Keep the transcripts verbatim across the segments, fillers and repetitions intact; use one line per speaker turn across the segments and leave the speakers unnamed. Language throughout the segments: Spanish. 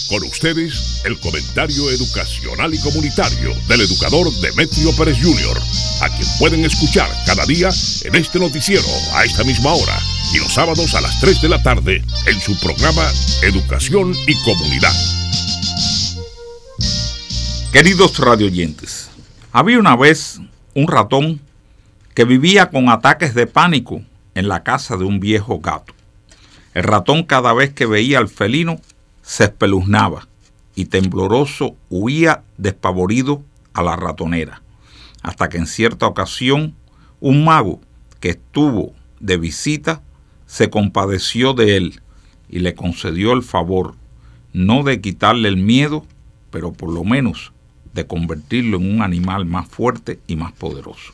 Con ustedes, el comentario educacional y comunitario del educador Demetrio Pérez junior, a quien pueden escuchar cada día en este noticiero a esta misma hora y los sábados a las tres de la tarde en su programa Educación y Comunidad.
Queridos radioyentes, había una vez un ratón que vivía con ataques de pánico en la casa de un viejo gato. El ratón, cada vez que veía al felino, se espeluznaba y tembloroso huía despavorido a la ratonera, hasta que en cierta ocasión un mago que estuvo de visita se compadeció de él y le concedió el favor, no de quitarle el miedo, pero por lo menos de convertirlo en un animal más fuerte y más poderoso.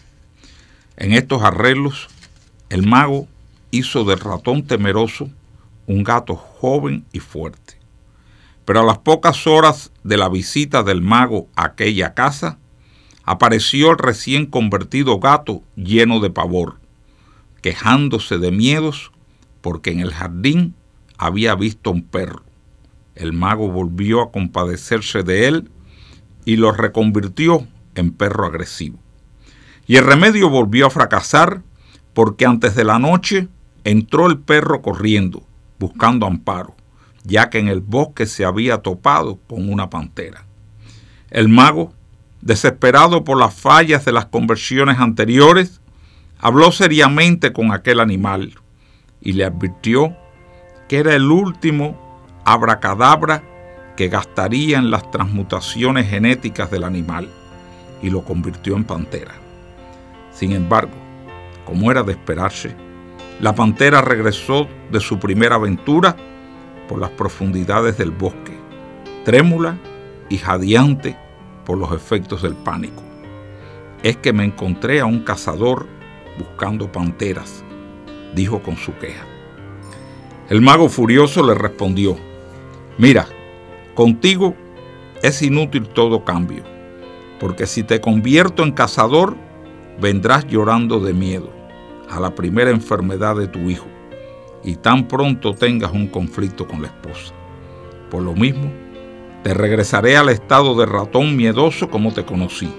En estos arreglos, el mago hizo del ratón temeroso un gato joven y fuerte. Pero a las pocas horas de la visita del mago a aquella casa, apareció el recién convertido gato lleno de pavor, quejándose de miedos porque en el jardín había visto un perro. El mago volvió a compadecerse de él y lo reconvirtió en perro agresivo. Y el remedio volvió a fracasar porque antes de la noche entró el perro corriendo, buscando amparo, ya que en el bosque se había topado con una pantera. El mago, desesperado por las fallas de las conversiones anteriores, habló seriamente con aquel animal y le advirtió que era el último abracadabra que gastaría en las transmutaciones genéticas del animal, y lo convirtió en pantera. Sin embargo, como era de esperarse, la pantera regresó de su primera aventura por las profundidades del bosque, trémula y jadeante por los efectos del pánico. Es que me encontré a un cazador buscando panteras, dijo con su queja. El mago furioso le respondió: mira, contigo es inútil todo cambio, porque si te convierto en cazador, vendrás llorando de miedo a la primera enfermedad de tu hijo, y tan pronto tengas un conflicto con la esposa. Por lo mismo, te regresaré al estado de ratón miedoso como te conocí.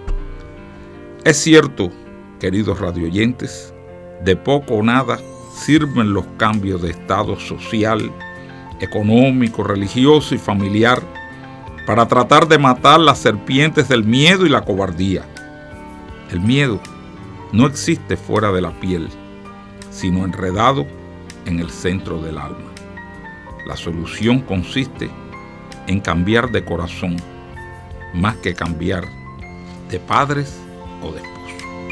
Es cierto, queridos radioyentes, de poco o nada sirven los cambios de estado social, económico, religioso y familiar para tratar de matar las serpientes del miedo y la cobardía. El miedo no existe fuera de la piel, sino enredado en el centro del alma. La solución consiste en cambiar de corazón, más que cambiar de padres o de esposos.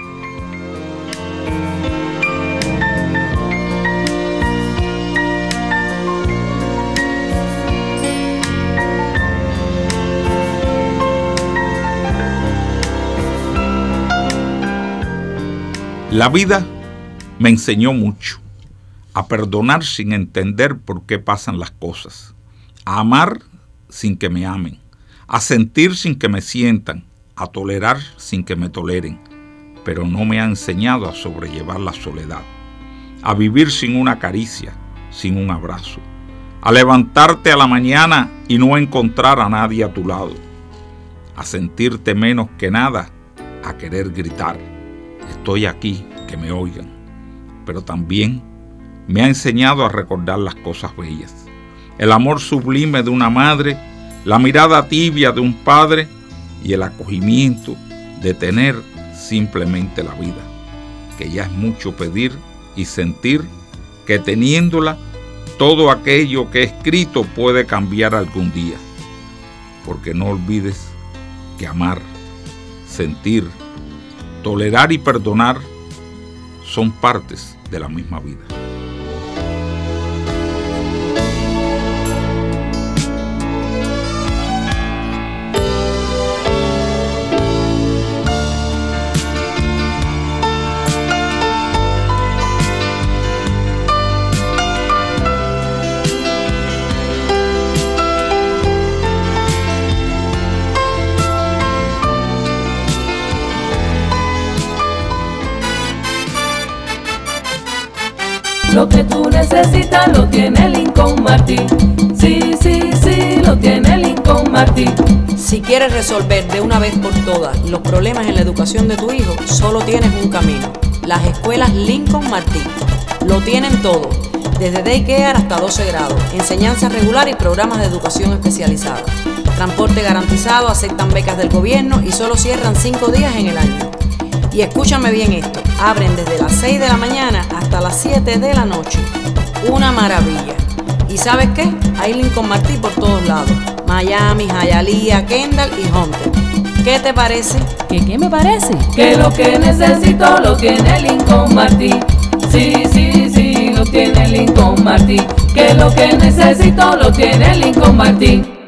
La vida me enseñó mucho, a perdonar sin entender por qué pasan las cosas, a amar sin que me amen, a sentir sin que me sientan, a tolerar sin que me toleren, pero no me ha enseñado a sobrellevar la soledad, a vivir sin una caricia, sin un abrazo, a levantarte a la mañana y no encontrar a nadie a tu lado, a sentirte menos que nada, a querer gritar: estoy aquí, que me oigan. Pero también me ha enseñado a recordar las cosas bellas, el amor sublime de una madre, la mirada tibia de un padre y el acogimiento de tener simplemente la vida, que ya es mucho pedir, y sentir que teniéndola, todo aquello que he escrito puede cambiar algún día. Porque no olvides que amar, sentir, tolerar y perdonar son partes de la misma vida.
Lo que tú necesitas lo tiene Lincoln Martin. Sí, sí, sí, lo tiene Martí.
Si quieres resolver de una vez por todas los problemas en la educación de tu hijo, solo tienes un camino: las escuelas Lincoln Martí. Lo tienen todo, desde daycare hasta doce grados, enseñanza regular y programas de educación especializada. Transporte garantizado, aceptan becas del gobierno y solo cierran cinco días en el año. Y escúchame bien esto, abren desde las seis de la mañana hasta las siete de la noche. Una maravilla. ¿Y sabes qué? Hay Lincoln Martí por todos lados: Miami, Hialeah, Kendall y Hunter. ¿Qué te parece?
¿Qué qué me parece? Que lo que necesito lo tiene Lincoln Martí. Sí, sí, sí, lo tiene Lincoln Martí. Que lo que necesito lo tiene Lincoln Martí.